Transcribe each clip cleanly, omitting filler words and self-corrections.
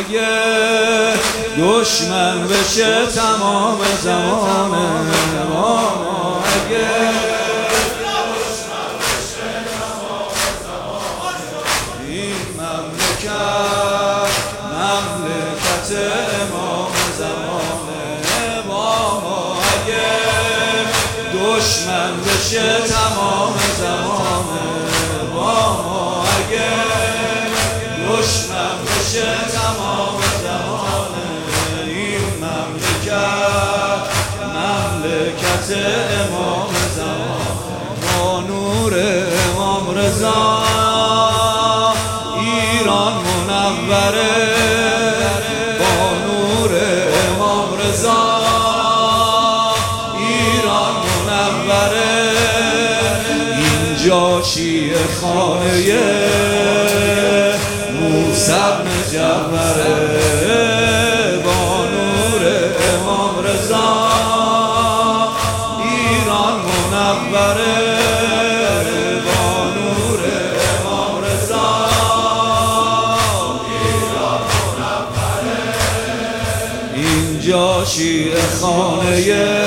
اگه دشمن بشه تمام زمانه، ماما اگه دشمن بشه تمام زمانه، این مملکت امام زمانه. ماما اگه دشمن بشه تمام زمانه، ماما اگه دشمن بشه تمام زمانه، این مملکت امام زمانه. با نور امام رضا ایران منوره، با نور امام رضا ایران منوره، اینجا شیعه خانه موسی بن جعفره. با نور امام رضا ایران منوره، با نور امام رضا ایران منوره، اینجا شیعه خانه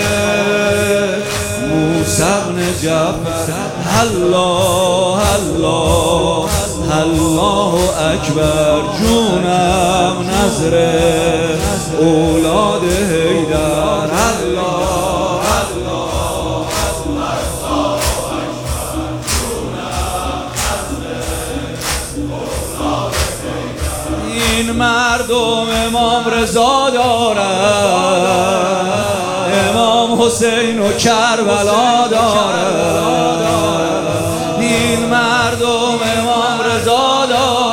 موسی بن جعفر. الله الله الله اکبر، جونم نظر اولاد حیدر. الله الله الله اکبر، جونم نظر اولاد حیدر. این مردم امام رضا دارن، امام حسین و کربلا دارن. این مردم امام رضا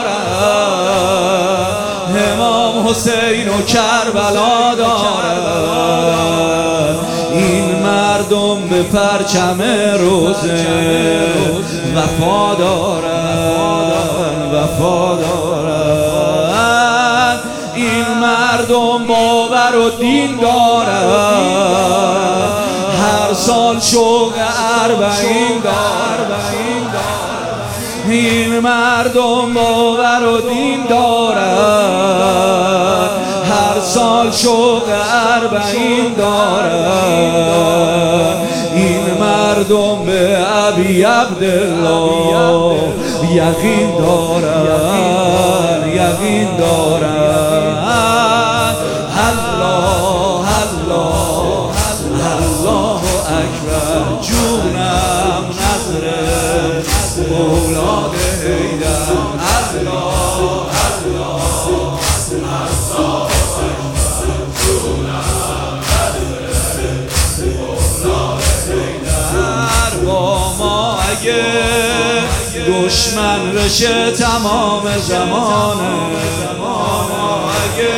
دارن، امام حسین و کربلا دارن. این مردم به پرچم روزه وفا دارن، وفا دارن. این مردم باور و دین دارن، هر سال شوق 40 دارن. این مردم باور و دین دارن، هر سال شوق 40 دارن. این مردم به ابی عبدالله یقین دارن، یقین دارن. الله الله الله اکبر، جونم نظر اولاد حیدر. الله الله الله اکبر، جونم نظر اولاد حیدر. با ما اگه دشمن بشه تمام زمانه، ماما اگه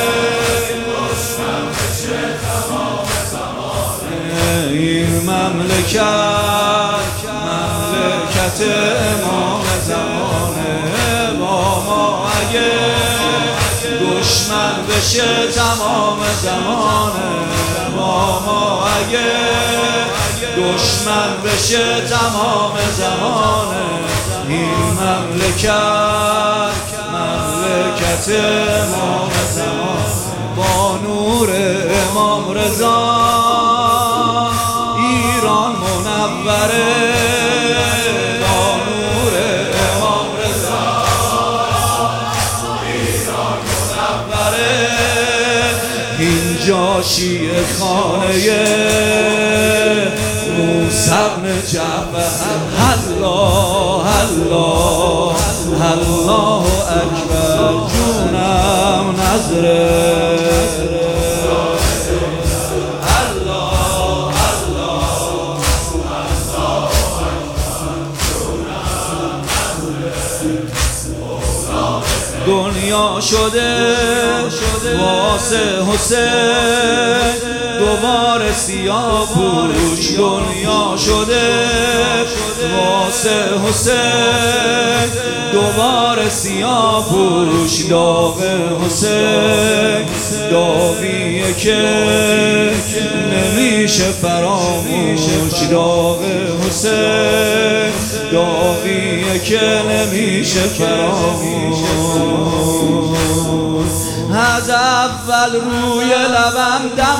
دشمن بشه تمام زمانه، این مملکت امام زمانه. ماما اگه دشمن بشه تمام زمانه، ماما اگه دشمن بشه تمام زمانه، این مملکت امام زمانه. با نور امام رضا ایران منوره، با نور امام رضا ایران منوره، اینجا شیعه خانه موسی بن جعفر. الله الله الله اکبر، جونم نظر دنیا شده واسه حسین دوباره سیاه پوش. دنیا شده واسه حسین دوباره سیاه پوش. داغ حسین داغیه که نمیشه فراموش. داغ حسین داغیه که نمیشه فراموش. اول روی لبم دم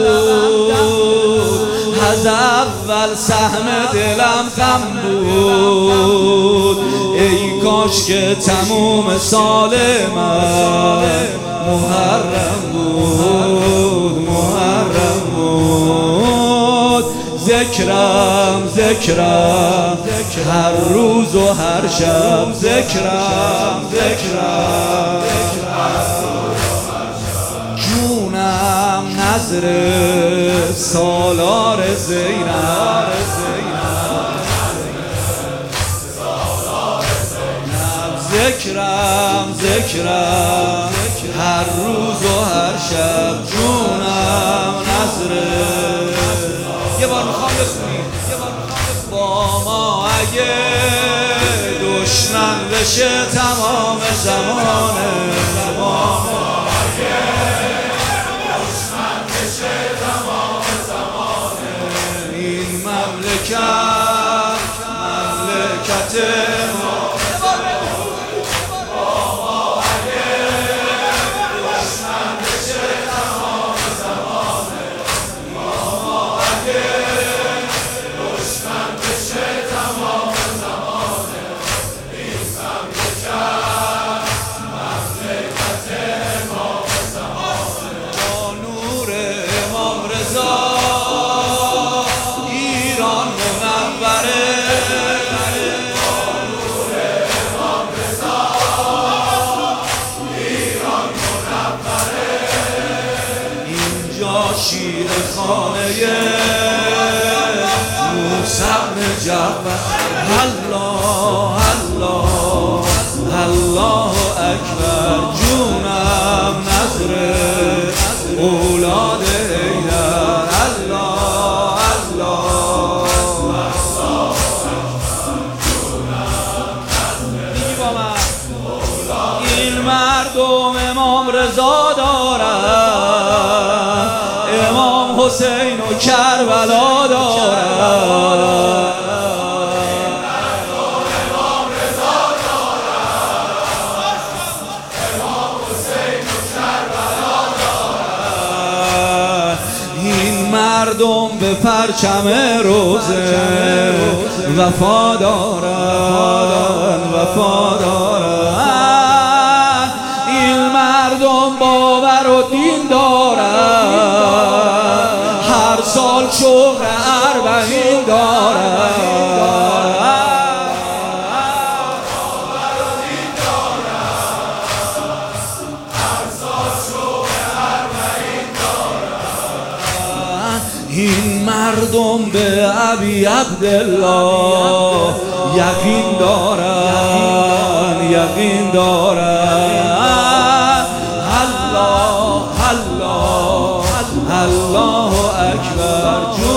بود، از اول سهم دلم غم بود. ای کاش که تموم سال من محرم بود، محرم بود. ذکرم ذکرم هر روز و هر شب، ذکرم ذکرم جونم نظر سالار زینب، ذکرم ذکرم هر روز و هر شب، جونم نظره. یه بار میخوام بخونیم با ما اگه دشمن بشه تمام زمانه، این مملکت مملکت ما. شیر خانه موسی بن جعفر، الله الله الله اکبر، جونم نظر اولاد حیدر، الله الله دیگی با من. این مردم امام رضا دارن، امام حسین و کربلا دارن، این مردم به پرچم روزه وفا دارن، وفا دارن. این مردم باور و دین دارن، هر سال شوق اربعین دارن. این مردم به ابی عبدالله یقین دارن، یقین دارن. الله الله الله اکبر.